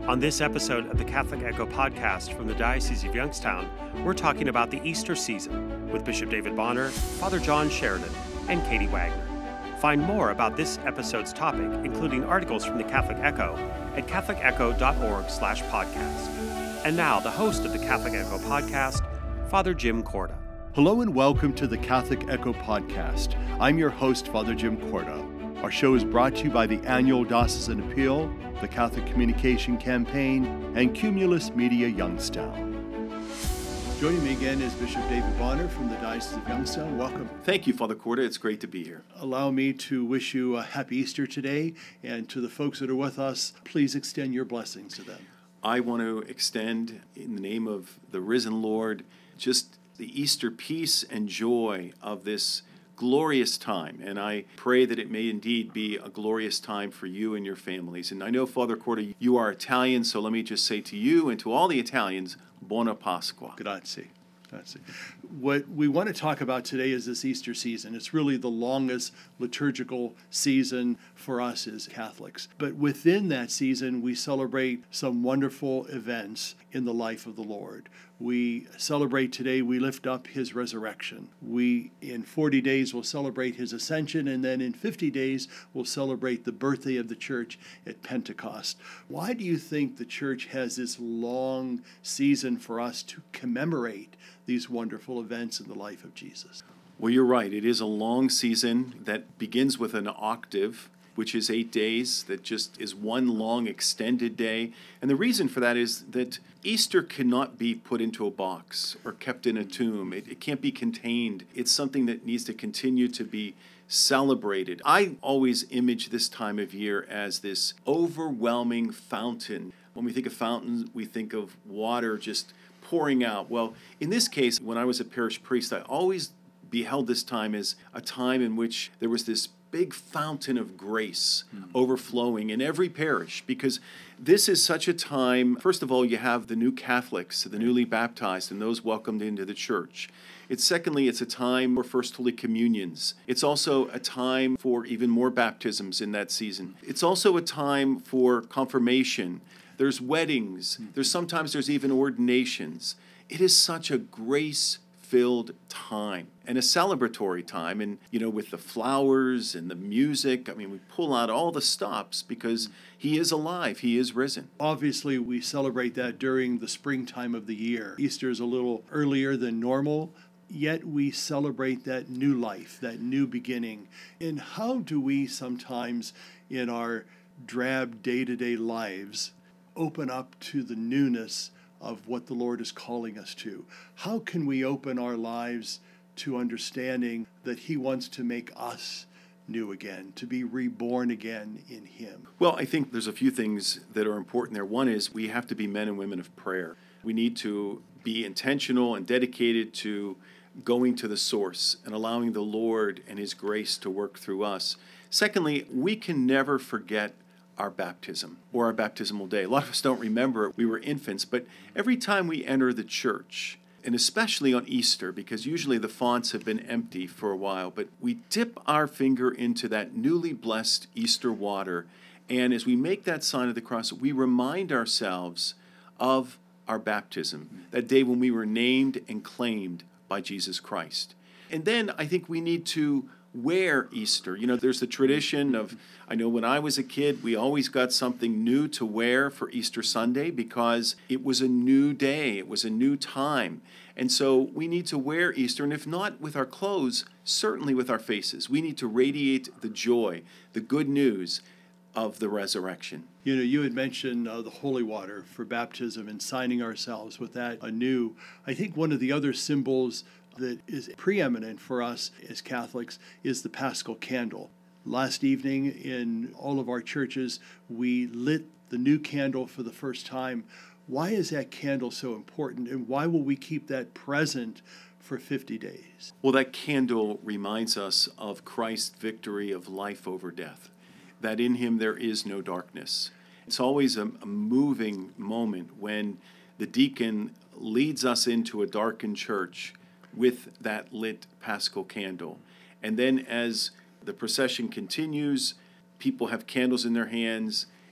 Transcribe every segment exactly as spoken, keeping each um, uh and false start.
On this episode of the Catholic Echo podcast from the Diocese of Youngstown, we're talking about the Easter season with Bishop David Bonner, Father John Sheridan, and Katie Wagner. Find more about this episode's topic, including articles from the Catholic Echo, at catholic echo dot org slash podcast. And now, the host of the Catholic Echo podcast, Father Jim Corda. Hello and welcome to the Catholic Echo podcast. I'm your host, Father Jim Corda. Our show is brought to you by the annual Diocesan Appeal, the Catholic Communication Campaign, and Cumulus Media Youngstown. Joining me again is Bishop David Bonner from the Diocese of Youngstown. Welcome. Thank you, Father Corda. It's great to be here. Allow me to wish you a happy Easter today, and to the folks that are with us, please extend your blessings to them. I want to extend, in the name of the risen Lord, just the Easter peace and joy of this glorious time, and I pray that it may indeed be a glorious time for you and your families. And I know, Father Corda, you are Italian, so let me just say to you and to all the Italians, Buona Pasqua. Grazie. Grazie. What we want to talk about today is this Easter season. It's really the longest liturgical season for us as Catholics. But within that season, we celebrate some wonderful events in the life of the Lord. We celebrate today, we lift up his resurrection. We, in forty days, will celebrate his ascension, and then in fifty days, we'll celebrate the birthday of the church at Pentecost. Why do you think the church has this long season for us to commemorate these wonderful events in the life of Jesus? Well, you're right. It is a long season that begins with an octave, which is eight days, that just is one long extended day. And the reason for that is that Easter cannot be put into a box or kept in a tomb. It, it can't be contained. It's something that needs to continue to be celebrated. I always image this time of year as this overwhelming fountain. When we think of fountains, we think of water just pouring out. Well, in this case, when I was a parish priest, I always beheld this time as a time in which there was this big fountain of grace mm. overflowing in every parish, because this is such a time. First of all, you have the new Catholics, the newly baptized, and those welcomed into the church. It's secondly, it's a time for First Holy Communions. It's also a time for even more baptisms in that season. It's also a time for confirmation. There's weddings. Mm. There's sometimes there's even ordinations. It is such a grace filled time and a celebratory time. And, you know, with the flowers and the music, I mean, we pull out all the stops because he is alive. He is risen. Obviously, we celebrate that during the springtime of the year. Easter is a little earlier than normal, yet we celebrate that new life, that new beginning. And how do we sometimes in our drab day-to-day lives open up to the newness of what the Lord is calling us to? How can we open our lives to understanding that he wants to make us new again, to be reborn again in him? Well, I think there's a few things that are important there. One is we have to be men and women of prayer. We need to be intentional and dedicated to going to the source and allowing the Lord and his grace to work through us. Secondly, we can never forget our baptism or our baptismal day. A lot of us don't remember it. We were infants, but every time we enter the church, and especially on Easter, because usually the fonts have been empty for a while, but we dip our finger into that newly blessed Easter water, and as we make that sign of the cross, we remind ourselves of our baptism, that day when we were named and claimed by Jesus Christ. And then I think we need to wear Easter. You know, there's the tradition of, I know when I was a kid, we always got something new to wear for Easter Sunday because it was a new day. It was a new time. And so we need to wear Easter, and if not with our clothes, certainly with our faces. We need to radiate the joy, the good news of the resurrection. You know, you had mentioned uh, the holy water for baptism and signing ourselves with that anew. I think one of the other symbols that is preeminent for us as Catholics is the Paschal candle. Last evening in all of our churches, we lit the new candle for the first time. Why is that candle so important, and why will we keep that present for fifty days? Well, that candle reminds us of Christ's victory of life over death, that in him there is no darkness. It's always a, a moving moment when the deacon leads us into a darkened church with that lit Paschal candle. And then as the procession continues, people have candles in their hands,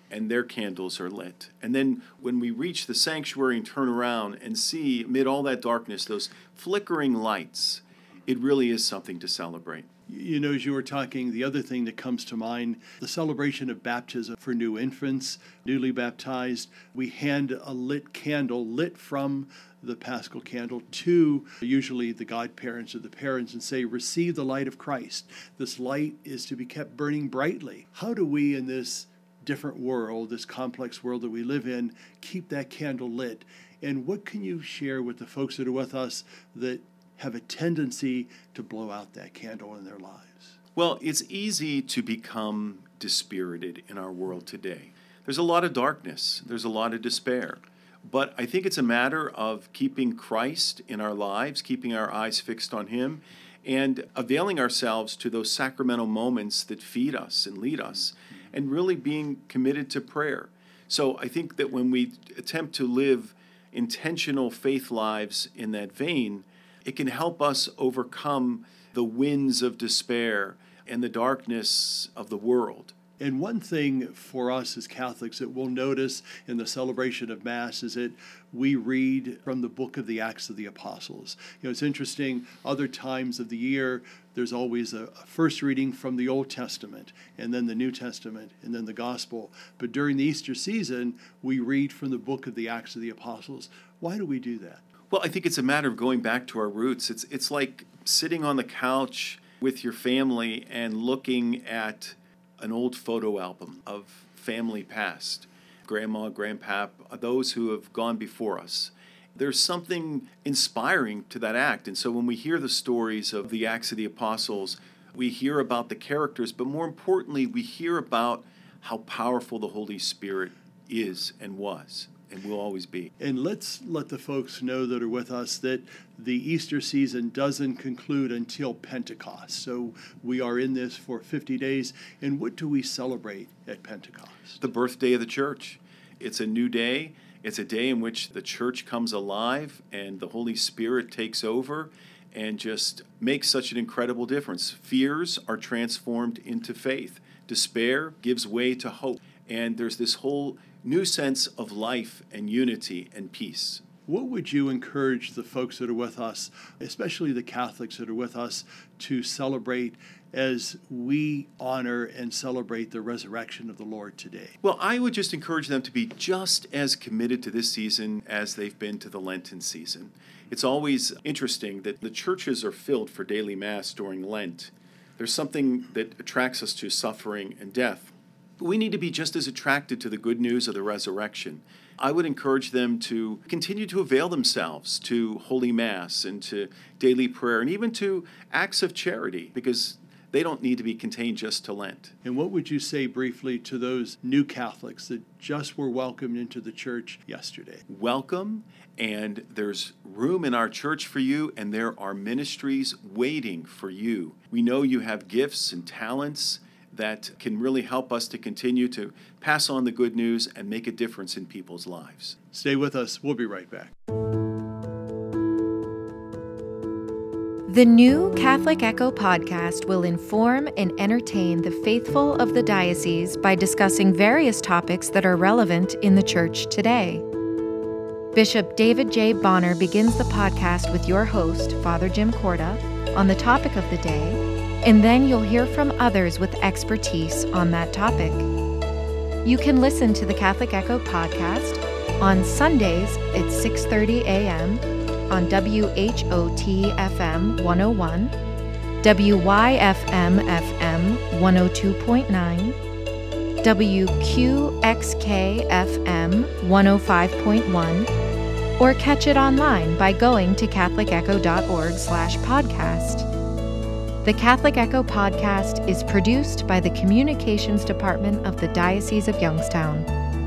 and their candles are lit. And then when we reach the sanctuary and turn around and see amid all that darkness, those flickering lights, it really is something to celebrate. You know, as you were talking, the other thing that comes to mind, the celebration of baptism for new infants, newly baptized. We hand a lit candle, lit from the Paschal candle, to usually the godparents or the parents and say, receive the light of Christ. This light is to be kept burning brightly. How do we in this different world, this complex world that we live in, keep that candle lit? And what can you share with the folks that are with us that have a tendency to blow out that candle in their lives? Well, it's easy to become dispirited in our world today. There's a lot of darkness. There's a lot of despair. But I think it's a matter of keeping Christ in our lives, keeping our eyes fixed on Him, and availing ourselves to those sacramental moments that feed us and lead us, and really being committed to prayer. So I think that when we attempt to live intentional faith lives in that vein, it can help us overcome the winds of despair and the darkness of the world. And one thing for us as Catholics that we'll notice in the celebration of Mass is that we read from the book of the Acts of the Apostles. You know, it's interesting, other times of the year, there's always a, a first reading from the Old Testament, and then the New Testament, and then the Gospel. But during the Easter season, we read from the book of the Acts of the Apostles. Why do we do that? Well, I think it's a matter of going back to our roots. It's it's like sitting on the couch with your family and looking at an old photo album of family past, grandma, grandpa, those who have gone before us. There's something inspiring to that act. And so when we hear the stories of the Acts of the Apostles, we hear about the characters, but more importantly, we hear about how powerful the Holy Spirit is and was and will always be. And let's let the folks know that are with us that the Easter season doesn't conclude until Pentecost. So we are in this for fifty days. And what do we celebrate at Pentecost? The birthday of the church. It's a new day. It's a day in which the church comes alive and the Holy Spirit takes over and just makes such an incredible difference. Fears are transformed into faith. Despair gives way to hope. And there's this whole new sense of life and unity and peace. What would you encourage the folks that are with us, especially the Catholics that are with us, to celebrate as we honor and celebrate the resurrection of the Lord today? Well, I would just encourage them to be just as committed to this season as they've been to the Lenten season. It's always interesting that the churches are filled for daily Mass during Lent. There's something that attracts us to suffering and death. But we need to be just as attracted to the good news of the resurrection. I would encourage them to continue to avail themselves to Holy Mass and to daily prayer and even to acts of charity, because they don't need to be contained just to Lent. And what would you say briefly to those new Catholics that just were welcomed into the church yesterday? Welcome, and there's room in our church for you, and there are ministries waiting for you. We know you have gifts and talents that can really help us to continue to pass on the good news and make a difference in people's lives. Stay with us. We'll be right back. The new Catholic Echo podcast will inform and entertain the faithful of the diocese by discussing various topics that are relevant in the church today. Bishop David J. Bonner begins the podcast with your host, Father Jim Corda, on the topic of the day, and then you'll hear from others with expertise on that topic. You can listen to the Catholic Echo podcast on Sundays at six thirty a.m. on W H O T F M one oh one, W Y F M F M one oh two point nine, W Q X K F M one oh five point one, or catch it online by going to catholic echo dot org slash podcast. The Catholic Echo podcast is produced by the Communications Department of the Diocese of Youngstown.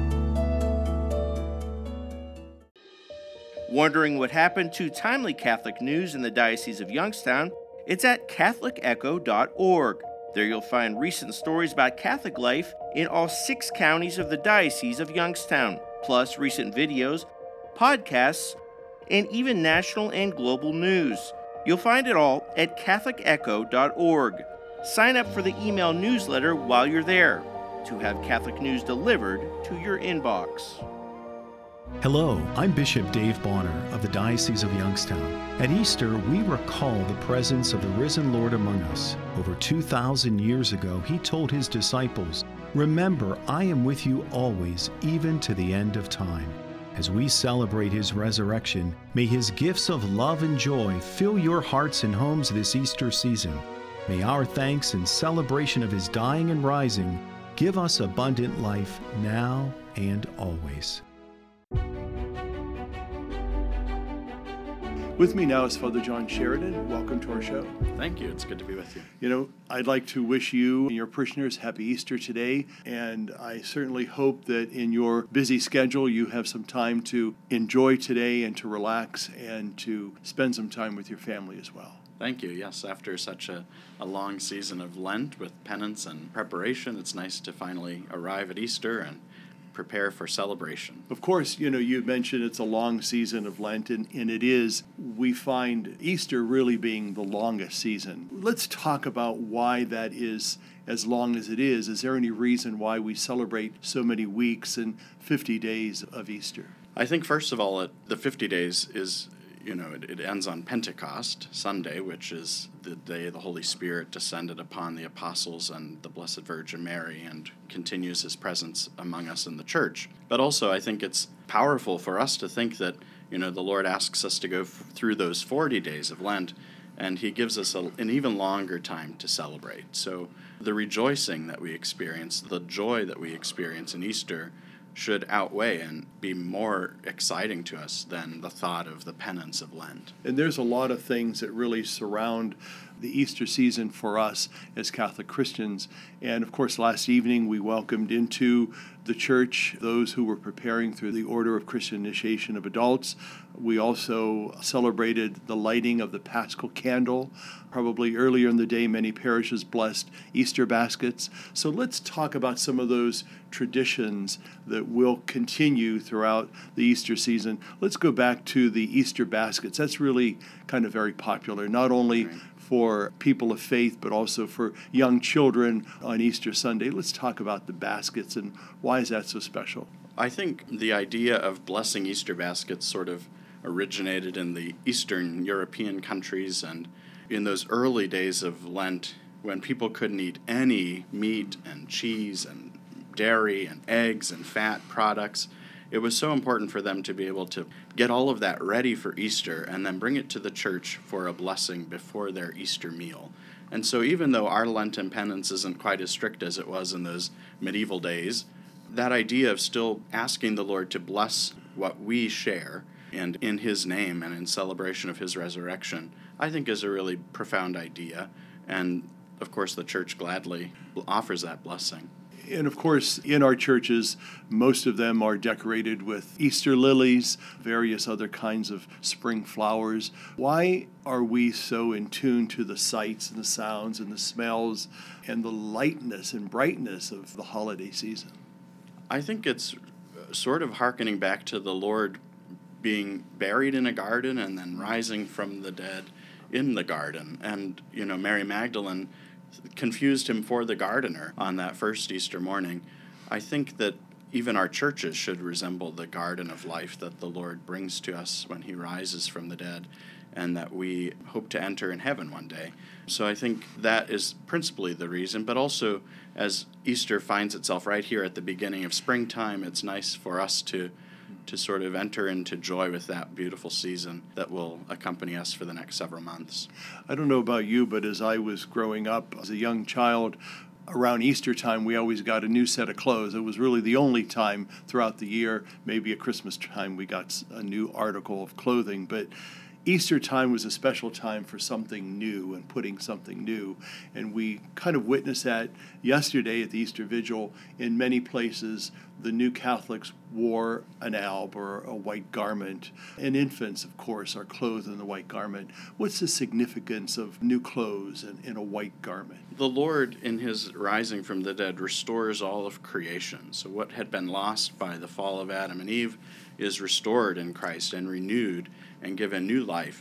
Wondering what happened to timely Catholic news in the Diocese of Youngstown? It's at catholic echo dot org. There you'll find recent stories about Catholic life in all six counties of the Diocese of Youngstown, plus recent videos, podcasts, and even national and global news. You'll find it all at catholic echo dot org. Sign up for the email newsletter while you're there. to have Catholic news delivered to your inbox. Hello, I'm Bishop Dave Bonner of the Diocese of Youngstown. At Easter, we recall the presence of the risen Lord among us. Over two thousand years ago, he told his disciples, "Remember, I am with you always, even to the end of time." As we celebrate his resurrection, may his gifts of love and joy fill your hearts and homes this Easter season. May our thanks and celebration of his dying and rising give us abundant life now and always. With me now is Father John Sheridan. Welcome to our show. Thank you. It's good to be with you. You know, I'd like to wish you and your parishioners happy Easter today, and I certainly hope that in your busy schedule you have some time to enjoy today and to relax and to spend some time with your family as well. Thank you. Yes, after such a, a long season of Lent with penance and preparation, it's nice to finally arrive at Easter and prepare for celebration. Of course, you know, you mentioned it's a long season of Lent, and, and it is. We find Easter really being the longest season. Let's talk about why that is as long as it is. Is there any reason why we celebrate so many weeks and fifty days of Easter? I think, first of all, it, the fifty days is, you know, it, it ends on Pentecost Sunday, which is the day the Holy Spirit descended upon the apostles and the Blessed Virgin Mary and continues his presence among us in the church. But also, I think it's powerful for us to think that, you know, the Lord asks us to go f- through those forty days of Lent, and he gives us a, an even longer time to celebrate. So the rejoicing that we experience, the joy that we experience in Easter should outweigh and be more exciting to us than the thought of the penance of Lent. And there's a lot of things that really surround the Easter season for us as Catholic Christians. And of course, last evening we welcomed into the church those who were preparing through the Order of Christian Initiation of Adults. We also celebrated the lighting of the Paschal Candle. Probably earlier in the day, many parishes blessed Easter baskets. So let's talk about some of those traditions that will continue throughout the Easter season. Let's go back to the Easter baskets. That's really kind of very popular, not only Right. for people of faith, but also for young children on Easter Sunday. Let's talk about the baskets and why is that so special? I think the idea of blessing Easter baskets sort of originated in the Eastern European countries, and in those early days of Lent, when people couldn't eat any meat and cheese and dairy and eggs and fat products, it was so important for them to be able to get all of that ready for Easter and then bring it to the church for a blessing before their Easter meal. And so even though our Lenten penance isn't quite as strict as it was in those medieval days, that idea of still asking the Lord to bless what we share and in his name and in celebration of his resurrection, I think is a really profound idea. And of course, the church gladly offers that blessing. And of course, in our churches, most of them are decorated with Easter lilies, various other kinds of spring flowers. Why are we so in tune to the sights and the sounds and the smells and the lightness and brightness of the holiday season? I think it's sort of hearkening back to the Lord being buried in a garden and then rising from the dead in the garden. And, you know, Mary Magdalene confused him for the gardener on that first Easter morning. I think that even our churches should resemble the garden of life that the Lord brings to us when he rises from the dead, and that we hope to enter in heaven one day. So I think that is principally the reason, but also as Easter finds itself right here at the beginning of springtime, it's nice for us to to sort of enter into joy with that beautiful season that will accompany us for the next several months. I don't know about you, but as I was growing up as a young child, around Easter time, we always got a new set of clothes. It was really the only time throughout the year, maybe at Christmas time, we got a new article of clothing. But Easter time was a special time for something new and putting something new. And we kind of witnessed that yesterday at the Easter Vigil. In many places, the new Catholics wore an alb or a white garment. And infants, of course, are clothed in the white garment. What's the significance of new clothes and in a white garment? The Lord, in his rising from the dead, restores all of creation. So what had been lost by the fall of Adam and Eve is restored in Christ and renewed and given new life.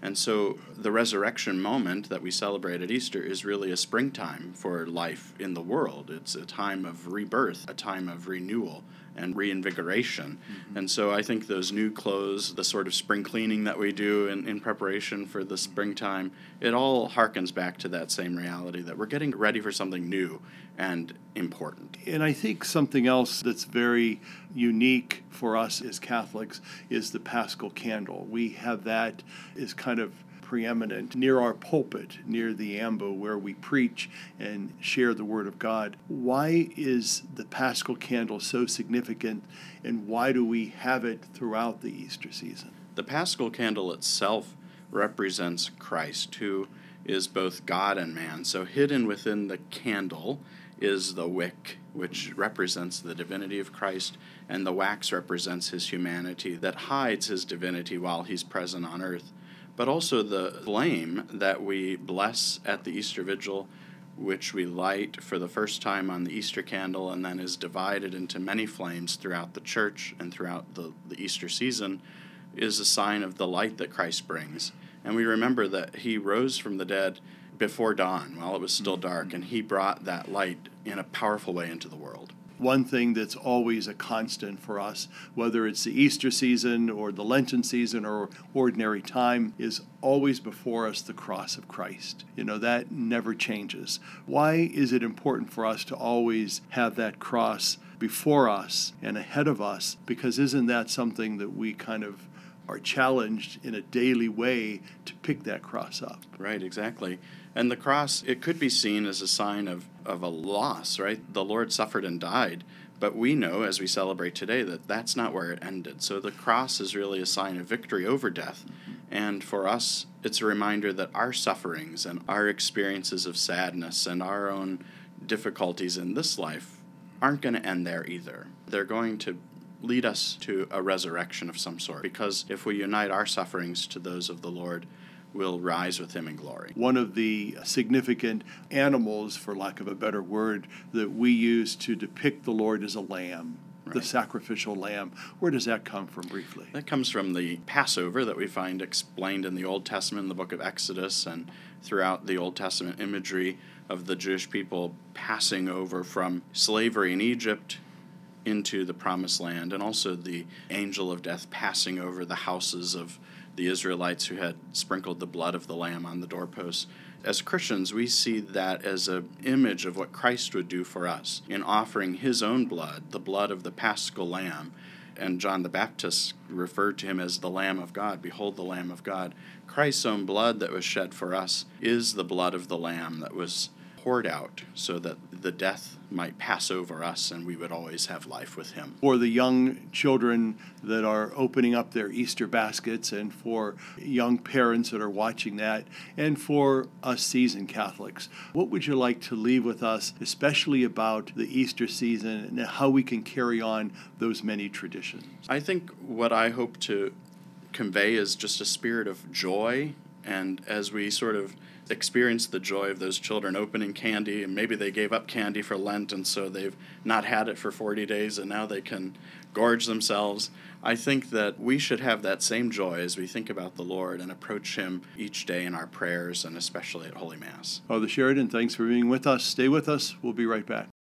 And so the resurrection moment that we celebrate at Easter is really a springtime for life in the world. It's a time of rebirth, a time of renewal and reinvigoration. Mm-hmm. And so I think those new clothes, the sort of spring cleaning that we do in, in preparation for the springtime, it all harkens back to that same reality that we're getting ready for something new and important. And I think something else that's very unique for us as Catholics is the Paschal Candle. We have that as kind of preeminent near our pulpit, near the ambo where we preach and share the Word of God. Why is the Paschal Candle so significant, and why do we have it throughout the Easter season? The Paschal Candle itself represents Christ, who is both God and man. So hidden within the candle is the wick, which represents the divinity of Christ, and the wax represents his humanity that hides his divinity while he's present on earth. But also the flame that we bless at the Easter Vigil, which we light for the first time on the Easter candle and then is divided into many flames throughout the church and throughout the, the Easter season, is a sign of the light that Christ brings. And we remember that he rose from the dead before dawn, while it was still dark, and he brought that light in a powerful way into the world. One thing that's always a constant for us, whether it's the Easter season or the Lenten season or ordinary time, is always before us the cross of Christ. You know, that never changes. Why is it important for us to always have that cross before us and ahead of us? Because isn't that something that we kind of are challenged in a daily way to pick that cross up? Right, exactly. And the cross, it could be seen as a sign of, of a loss, right? The Lord suffered and died, but we know as we celebrate today that that's not where it ended. So the cross is really a sign of victory over death. And for us, it's a reminder that our sufferings and our experiences of sadness and our own difficulties in this life aren't going to end there either. They're going to lead us to a resurrection of some sort, because if we unite our sufferings to those of the Lord, we'll rise with him in glory. One of the significant animals, for lack of a better word, that we use to depict the Lord is a lamb, right. The sacrificial lamb. Where does that come from briefly? That comes from the Passover that we find explained in the Old Testament, in the book of Exodus, and throughout the Old Testament imagery of the Jewish people passing over from slavery in Egypt into the Promised Land, and also the angel of death passing over the houses of the Israelites who had sprinkled the blood of the lamb on the doorposts. As Christians, we see that as an image of what Christ would do for us in offering his own blood, the blood of the Paschal Lamb. And John the Baptist referred to him as the Lamb of God. Behold the Lamb of God. Christ's own blood that was shed for us is the blood of the Lamb that was poured out so that the death might pass over us and we would always have life with him. For the young children that are opening up their Easter baskets, and for young parents that are watching that, and for us seasoned Catholics, what would you like to leave with us, especially about the Easter season and how we can carry on those many traditions? I think what I hope to convey is just a spirit of joy, and as we sort of experience the joy of those children opening candy, and maybe they gave up candy for Lent and so they've not had it for forty days and now they can gorge themselves. I think that we should have that same joy as we think about the Lord and approach him each day in our prayers, and especially at Holy Mass. Father Sheridan, thanks for being with us. Stay with us. We'll be right back.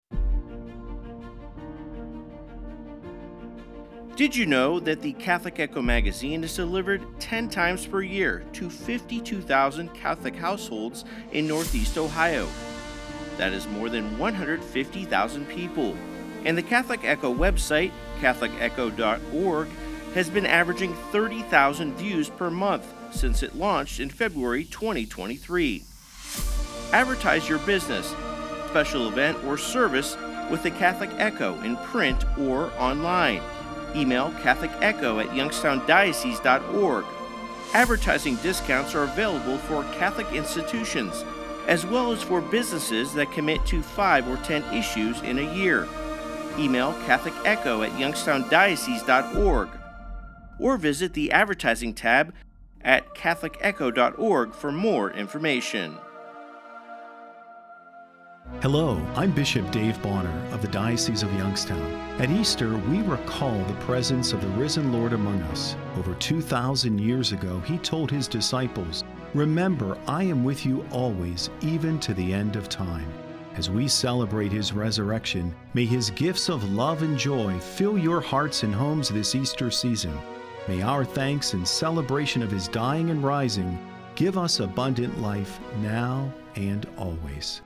Did you know that the Catholic Echo magazine is delivered ten times per year to fifty-two thousand Catholic households in Northeast Ohio? That is more than one hundred fifty thousand people. And the Catholic Echo website, Catholic Echo dot org, has been averaging thirty thousand views per month since it launched in February twenty twenty-three. Advertise your business, special event, or service with the Catholic Echo in print or online. Email Catholic Echo at youngstown diocese dot org. Advertising discounts are available for Catholic institutions, as well as for businesses that commit to five or ten issues in a year. Email Catholic Echo at youngstown diocese dot org, or visit the advertising tab at catholic echo dot org for more information. Hello, I'm Bishop Dave Bonner of the Diocese of Youngstown. At Easter, we recall the presence of the risen Lord among us. Over two thousand years ago, he told his disciples, "Remember, I am with you always, even to the end of time." As we celebrate his resurrection, may his gifts of love and joy fill your hearts and homes this Easter season. May our thanks and celebration of his dying and rising give us abundant life now and always.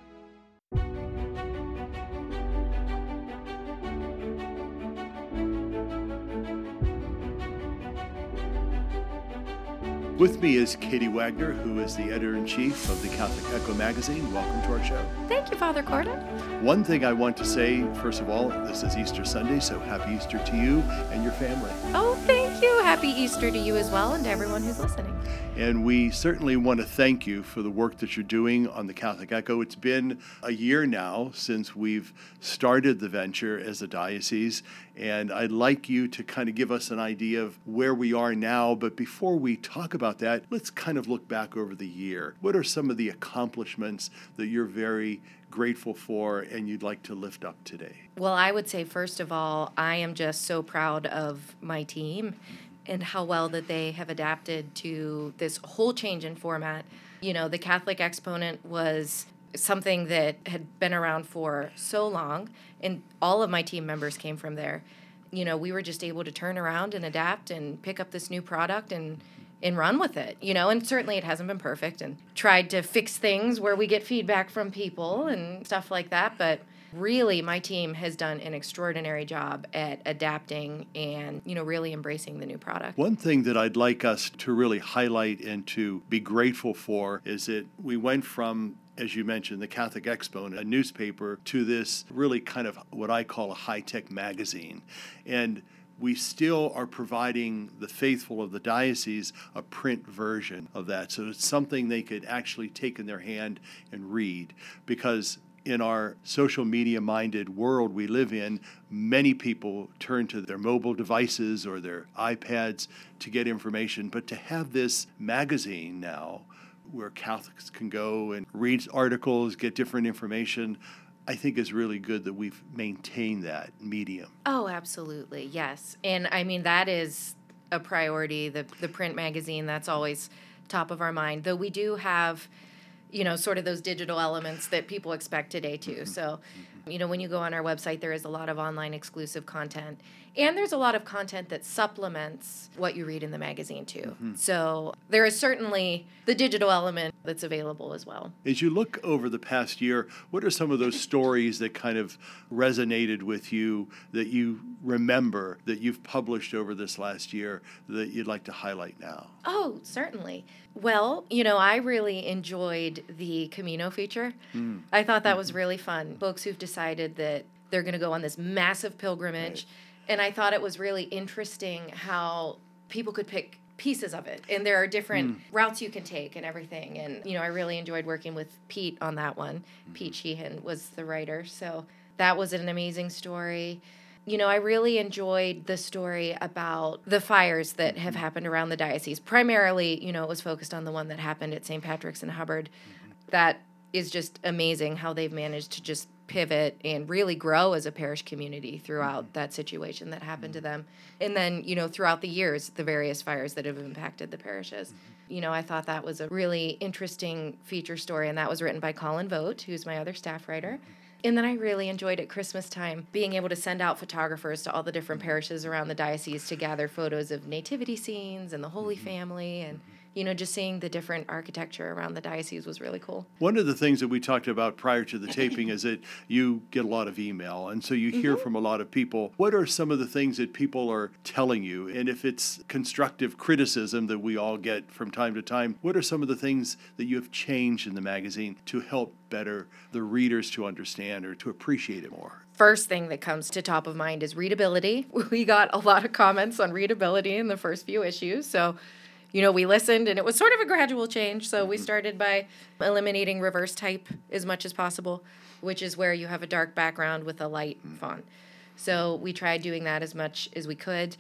With me is Katie Wagner, who is the editor-in-chief of the Catholic Echo magazine. Welcome to our show. Thank you, Father Corden. One thing I want to say, first of all, this is Easter Sunday, so happy Easter to you and your family. Oh, thank you. Happy Easter to you as well and to everyone who's listening. And we certainly want to thank you for the work that you're doing on the Catholic Echo. It's been a year now since we've started the venture as a diocese, and I'd like you to kind of give us an idea of where we are now. But before we talk about that, let's kind of look back over the year. What are some of the accomplishments that you're very grateful for and you'd like to lift up today? Well, I would say, first of all, I am just so proud of my team and how well that they have adapted to this whole change in format. You know, the Catholic Exponent was something that had been around for so long, and all of my team members came from there. You know, we were just able to turn around and adapt and pick up this new product and and run with it, you know, and certainly it hasn't been perfect, and tried to fix things where we get feedback from people and stuff like that, but really, my team has done an extraordinary job at adapting and, you know, really embracing the new product. One thing that I'd like us to really highlight and to be grateful for is that we went from, as you mentioned, the Catholic Exponent, a newspaper, to this really kind of what I call a high-tech magazine. And we still are providing the faithful of the diocese a print version of that. So it's something they could actually take in their hand and read, because in our social media-minded world we live in, many people turn to their mobile devices or their iPads to get information. But to have this magazine now where Catholics can go and read articles, get different information, I think is really good that we've maintained that medium. Oh, absolutely, yes. And I mean, that is a priority, the, the print magazine, that's always top of our mind. Though we do have, you know, sort of those digital elements that people expect today too. Mm-hmm. So, you know, when you go on our website, there is a lot of online exclusive content. And there's a lot of content that supplements what you read in the magazine too. Mm-hmm. So there is certainly the digital element that's available as well. As you look over the past year, what are some of those stories that kind of resonated with you, that you remember, that you've published over this last year, that you'd like to highlight now? Oh, certainly. Well, you know, I really enjoyed the Camino feature. Mm. I thought that was really fun. Folks who've decided that they're going to go on this massive pilgrimage. Right. And I thought it was really interesting how people could pick pieces of it. And there are different mm. routes you can take and everything. And, you know, I really enjoyed working with Pete on that one. Mm-hmm. Pete Sheehan was the writer. So that was an amazing story. You know, I really enjoyed the story about the fires that have happened around the diocese. Primarily, you know, it was focused on the one that happened at Saint Patrick's in Hubbard. Mm-hmm. That is just amazing how they've managed to just pivot and really grow as a parish community throughout mm-hmm. that situation that happened mm-hmm. to them. And then, you know, throughout the years, the various fires that have impacted the parishes. Mm-hmm. You know, I thought that was a really interesting feature story, and that was written by Colin Vogt, who's my other staff writer. Mm-hmm. And then I really enjoyed at Christmas time being able to send out photographers to all the different parishes around the diocese to gather photos of nativity scenes and the Holy mm-hmm. Family, and you know, just seeing the different architecture around the diocese was really cool. One of the things that we talked about prior to the taping is that you get a lot of email, and so you hear mm-hmm. from a lot of people. What are some of the things that people are telling you? And if it's constructive criticism that we all get from time to time, what are some of the things that you have changed in the magazine to help better the readers to understand or to appreciate it more? First thing that comes to top of mind is readability. We got a lot of comments on readability in the first few issues, so you know, we listened, and it was sort of a gradual change. So we started by eliminating reverse type as much as possible, which is where you have a dark background with a light font. So we tried doing that as much as we could.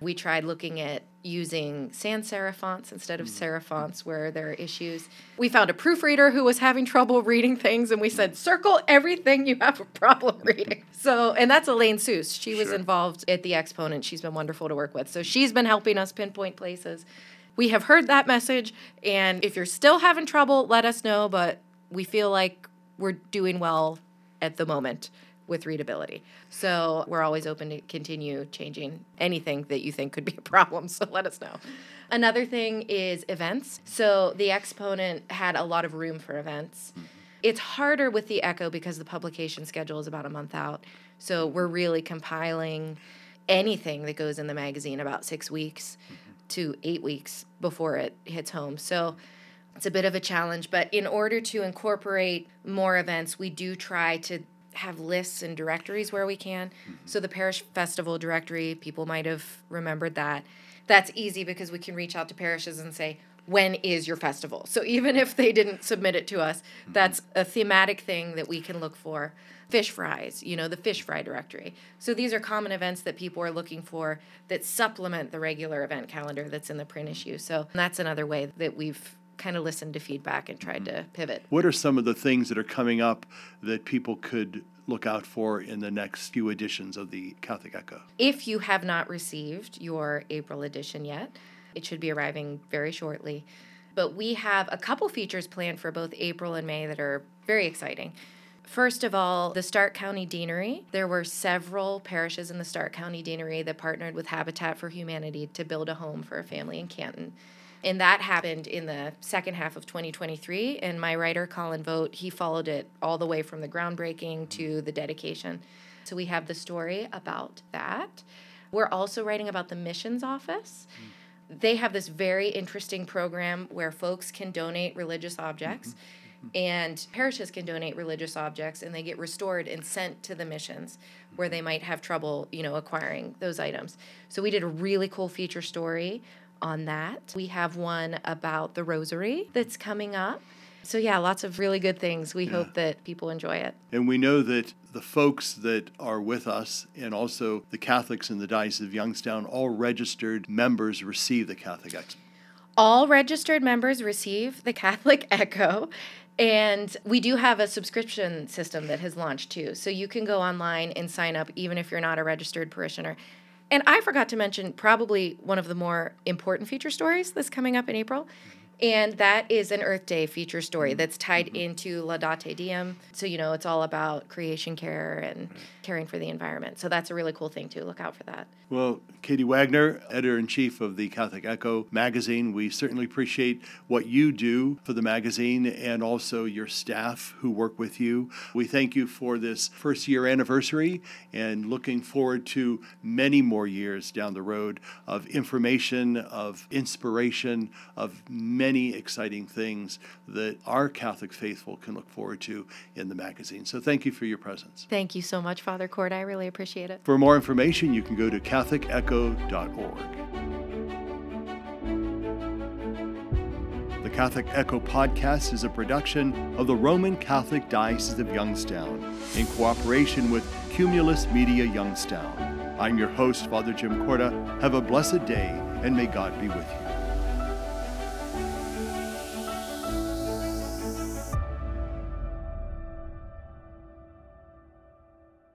We tried looking at using sans serif fonts instead of serif fonts where there are issues. We found a proofreader who was having trouble reading things, and we said, circle everything you have a problem reading. So, and that's Elaine Seuss. She was Sure. involved at the Exponent. She's been wonderful to work with. So she's been helping us pinpoint places. We have heard that message, and if you're still having trouble, let us know, but we feel like we're doing well at the moment with readability. So we're always open to continue changing anything that you think could be a problem, so let us know. Another thing is events. So the Exponent had a lot of room for events. It's harder with the Echo because the publication schedule is about a month out. So we're really compiling anything that goes in the magazine about six weeks to eight weeks before it hits home. So it's a bit of a challenge, but in order to incorporate more events, we do try to have lists and directories where we can. Mm-hmm. So the Parish Festival directory, people might have remembered that. That's easy because we can reach out to parishes and say, when is your festival? So even if they didn't submit it to us, mm-hmm. that's a thematic thing that we can look for. Fish fries, you know, the fish fry directory. So these are common events that people are looking for that supplement the regular event calendar that's in the print issue. So that's another way that we've kind of listened to feedback and tried to pivot. What are some of the things that are coming up that people could look out for in the next few editions of the Catholic Echo? If you have not received your April edition yet, it should be arriving very shortly. But we have a couple features planned for both April and May that are very exciting. First of all, the Stark County Deanery. There were several parishes in the Stark County Deanery that partnered with Habitat for Humanity to build a home for a family in Canton. And that happened in the second half of twenty twenty-three, and my writer, Colin Vogt, he followed it all the way from the groundbreaking to the dedication. So we have the story about that. We're also writing about the missions office. Mm. They have this very interesting program where folks can donate religious objects, mm-hmm. and parishes can donate religious objects, and they get restored and sent to the missions where they might have trouble, you know, acquiring those items. So we did a really cool feature story on that. We have one about the Rosary that's coming up. So yeah, lots of really good things. We yeah. hope that people enjoy it. And we know that the folks that are with us and also the Catholics in the Diocese of Youngstown, all registered members receive the Catholic Echo. All registered members receive the Catholic Echo. And we do have a subscription system that has launched too. So you can go online and sign up even if you're not a registered parishioner. And I forgot to mention probably one of the more important feature stories that's coming up in April. And that is an Earth Day feature story that's tied mm-hmm. into Laudate Diem. So, you know, it's all about creation care and caring for the environment. So that's a really cool thing, too. Look out for that. Well, Katie Wagner, editor-in-chief of the Catholic Echo magazine, we certainly appreciate what you do for the magazine and also your staff who work with you. We thank you for this first year anniversary and looking forward to many more years down the road of information, of inspiration, of many exciting things that our Catholic faithful can look forward to in the magazine. So thank you for your presence. Thank you so much, Father Cord. I really appreciate it. For more information, you can go to catholic echo dot org. The Catholic Echo podcast is a production of the Roman Catholic Diocese of Youngstown in cooperation with Cumulus Media Youngstown. I'm your host, Father Jim Corda. Have a blessed day, and may God be with you.